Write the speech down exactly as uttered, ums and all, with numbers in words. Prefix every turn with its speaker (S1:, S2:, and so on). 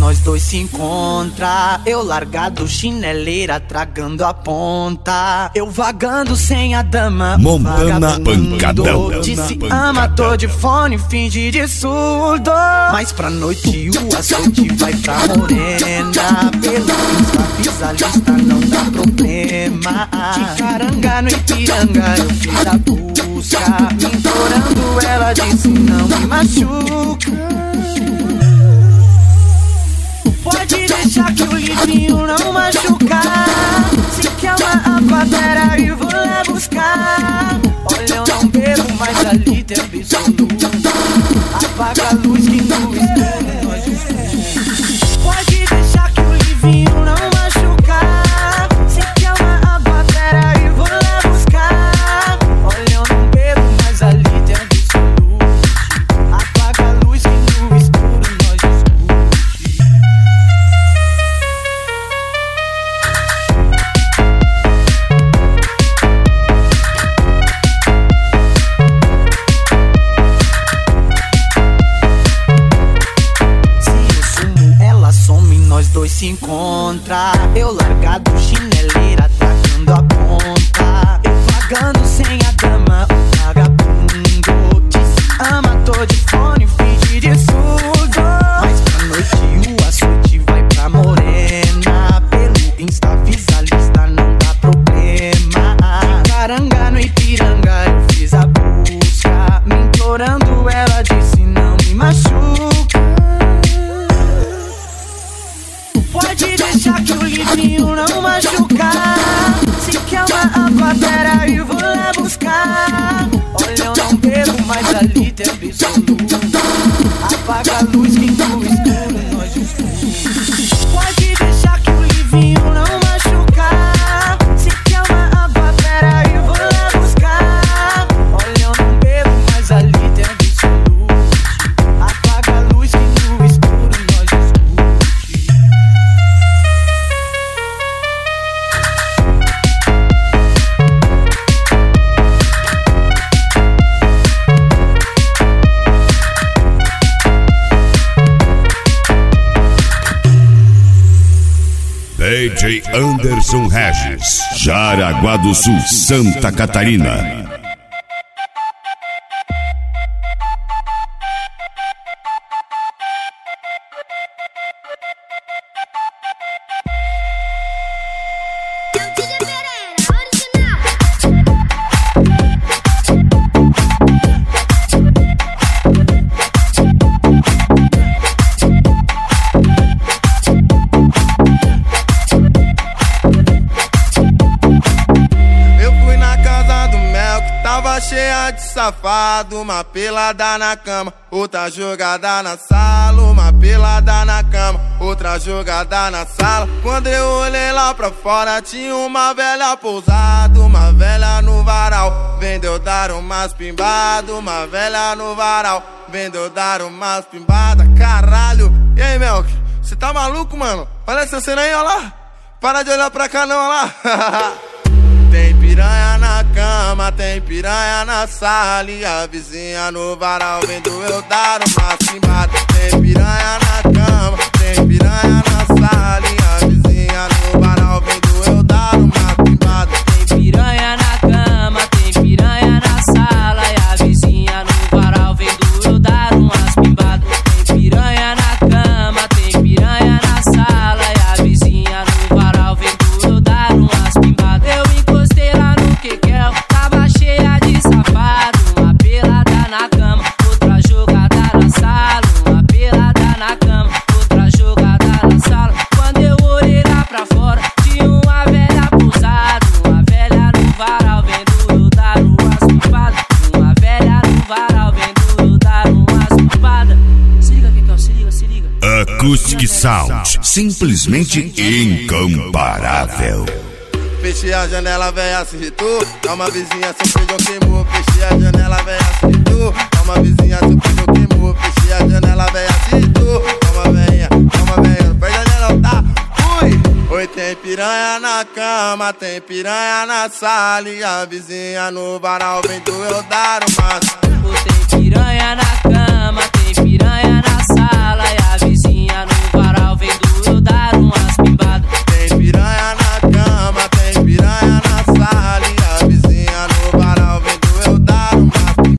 S1: nós dois se encontra. Eu largado chineleira, tragando a ponta. Eu vagando sem a dama,
S2: Montana Pancadão.
S1: Disse ama, tô de fone, finge de surdo. Mas pra noite o açoite vai pra morena. Pelo Insta, avisa a lista, não dá problema. De caranga no Ipiranga eu fiz a busca. Me implorando, ela disse não me machuca. Pode deixar que o livrinho não machucar. Se quer uma aquadera eu vou lá buscar. Olha, eu não bebo, mas ali tem absoluto. Apaga a luz que no escuro nós discutimos. Pode deixar que o livrinho não machucar. Se quer uma aquadera eu vou lá buscar. Olha, eu não bebo, mas ali tem absoluto. Apaga a luz que no escuro nós discutimos. Nós dois se encontra. Eu largado chineleira, tragando a ponta. Eu vagando sem a dama, um vagabundo. Disse ama, tô de fone, finge de surdo. Mas pra noite o açoite vai pra morena. Pelo Insta, avisa a lista, não dá problema. De caranga no Ipiranga eu fiz a busca. Me implorando, ela disse não me machuca. Pode deixar que o livrinho não machucar. Se quer uma aquadera eu vou lá buscar. Olha, eu não bebo, mas ali tem absoluto. Apaga a luz que no escuro nós discutimos. Pode deixar que o livrinho não machucar. Se quer uma aquadera eu vou lá buscar. Olha, eu não bebo, mas ali tem absoluto. Apaga a luz que no escuro nós discutimos.
S2: D J Anderson Regis, Jaraguá do Sul, Santa Catarina.
S3: Cheia de safado, uma pelada na cama, outra jogada na sala, uma pelada na cama, outra jogada na sala. Quando eu olhei lá pra fora, tinha uma velha pousada, uma velha no varal, vendeu dar umas pimbadas, uma velha no varal, vendeu dar umas pimbadas, caralho. E aí, Melk, cê tá maluco, mano? Olha essa cena aí, ó lá. Para de olhar pra cá não, ó lá. Tem piranha na cama, tem piranha na sala, e a vizinha no varal vendo eu dar uma cimbada. Tem piranha na cama, tem piranha na sala, e a vizinha no varal vendo eu dar uma cimbada.
S4: Tem piranha na cama, tem piranha na sala, e a vizinha no varal vendo eu dar umas pimbadas. Tem piranha na cama, tem piranha na sala, e a vizinha no varal vendo eu dar umas pimbadas. Eu encostei lá no quequel, tava cheia de safado, uma pelada na cama, outra jogada na sala, uma pelada na cama, outra jogada na sala. Quando eu olhei lá pra fora, tinha uma velha pousada, uma velha no varal vendo eu dar umas pimbadas, uma velha no varal vendo eu dar umas pimbadas. Se liga, Quequel, se liga, se liga.
S2: Acoustic Sound, simplesmente incomparável.
S3: Fechei a janela, véia, se irritou. Calma, vizinha, seu feijão queimou. Fechei a janela, véia, se irritou. Calma, vizinha, seu feijão queimou. Fechei a janela, véia, se irritou. Calma, véia, calma, véia, não perde a janela, tá? Fui! Oi, tem piranha na cama, tem piranha na sala, e a vizinha no varal vendo eu dar uma.
S4: Tem piranha na cama, tem piranha na sala,